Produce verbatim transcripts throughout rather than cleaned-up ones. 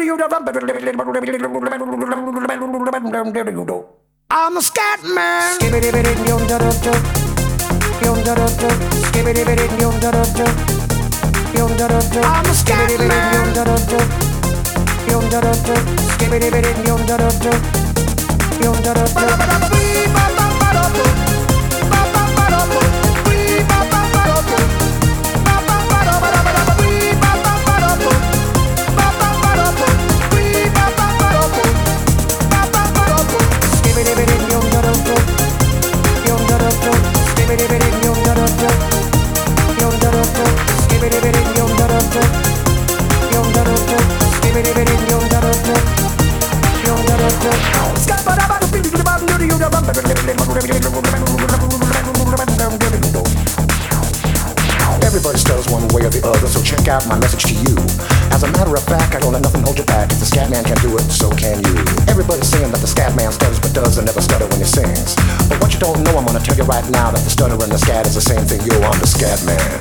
I'm a scat man. I'm a scat Everybody stutters one way or the other, so check out my message to you. As a matter of fact, I don't let nothing hold you back. If the scat man can do it, so can you. Everybody's saying that the scat man stutters but does and never stutter when he sings. But what you don't know, I'm gonna tell you right now that the stutter and the scat is the same thing. Yo, I'm the scat man.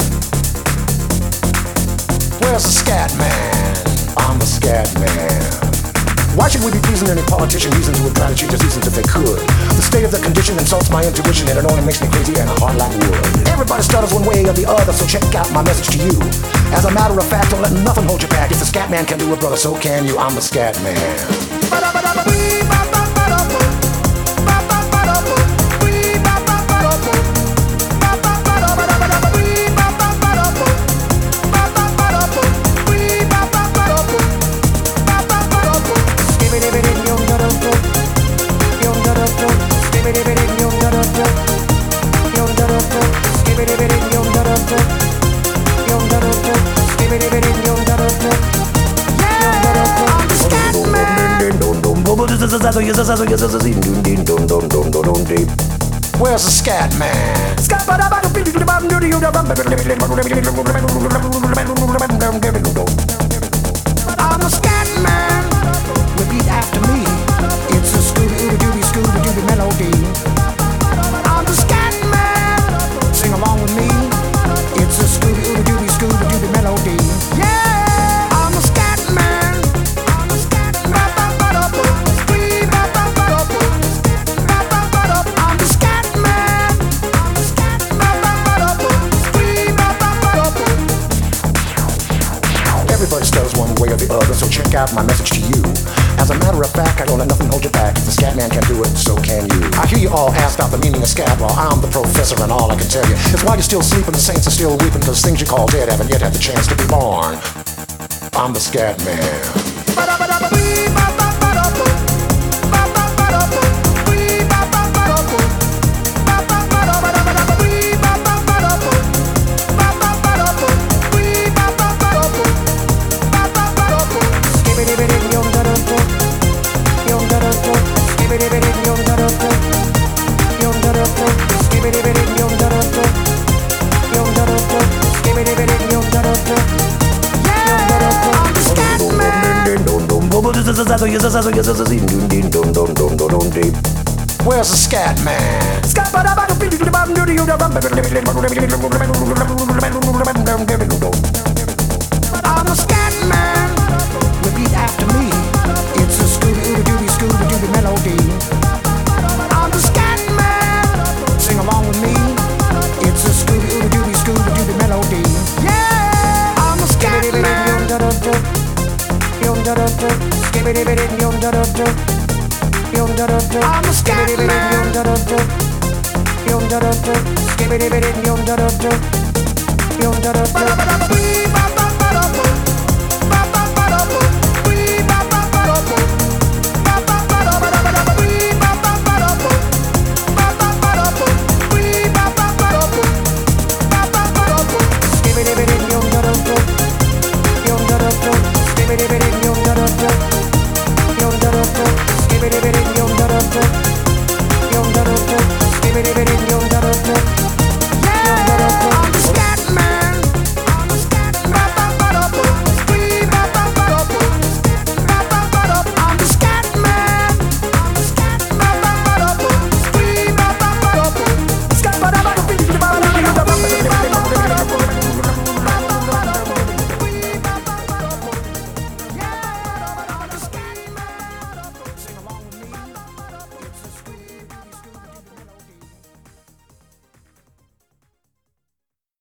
Where's the scat man? I'm the scat man. Why should we be pleasing any politician reasons who would try to change the seasons if they could? The state of the condition insults my intuition and it only makes me crazy and a heart like wood. Everybody stutters one way or the other, so check out my message to you. As a matter of fact, don't let nothing hold you back. If the scat man can do it, brother, so can you. I'm the scat man. Where's the scat man? I'm a scat man. Repeat after me. It's a Scooby-Dooby Scooby-Dooby melody. I'm the scat man. Sing along with me. It's a Scooby-Dooby Scooby-Dooby melody. Yeah, I'm a scat man. I'm a scat man. I'm the scat man. I'm the scat man. Everybody stutters one way or the other, so check out my message to you. As a matter of fact, I don't let nothing hold you back. If the scat man can do it, so can you. I hear you all ask about the meaning of scat. Well, I'm the professor and all I can tell you is why you're still sleeping, the saints are still weeping, cause things you call dead haven't yet had the chance to be born. I'm the scat man. Where's the scat man? I'm a scat man. Repeat after me. It's a Scooby-Dooby Scooby-Dooby melody. I'm the scat man. Sing along with me. It's a Scooby-Dooby Scooby-Dooby melody. Yeah, I'm a scat man. I'm a scat man. Skibidi-bidi-yum-da-dum-dum. Yum-da-dum-dum. Skibidi-bidi-yum-da-dum-dum.